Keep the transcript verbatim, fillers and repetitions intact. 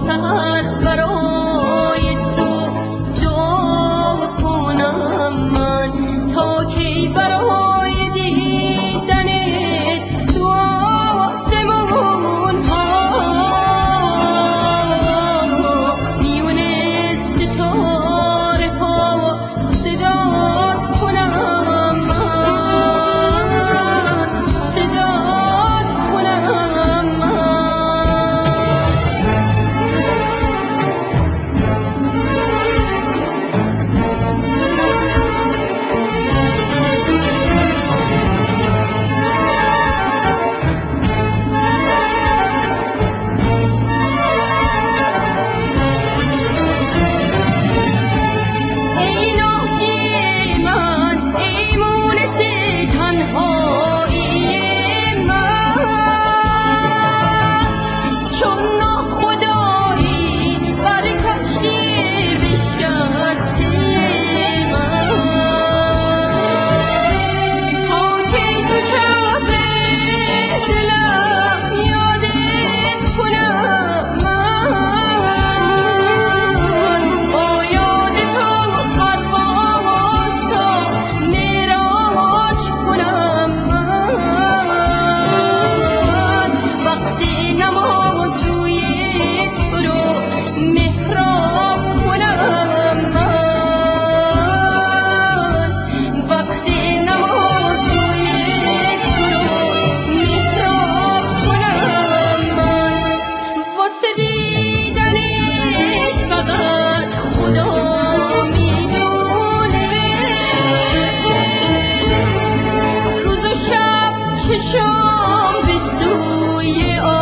سحر برای تو دعا کنم من، تا کی برای دیدن تو آسمون ها میون ستاره ها صدات کنم من، صدات کنم من. ای ناجی من، ای مونس تنهایی من، چون ناخدایی بر کشتی بشکسته من، تا کی تو شب دلم یادت کنم من، با یاد تو پرواز تا معراج کنم من، وقتی نماز روی تو رو محراب کنم من، وقتی نماز روی تو رو محراب کنم من. واسه دیدنش فقط خدا میدونه روز و شب چشام به سوی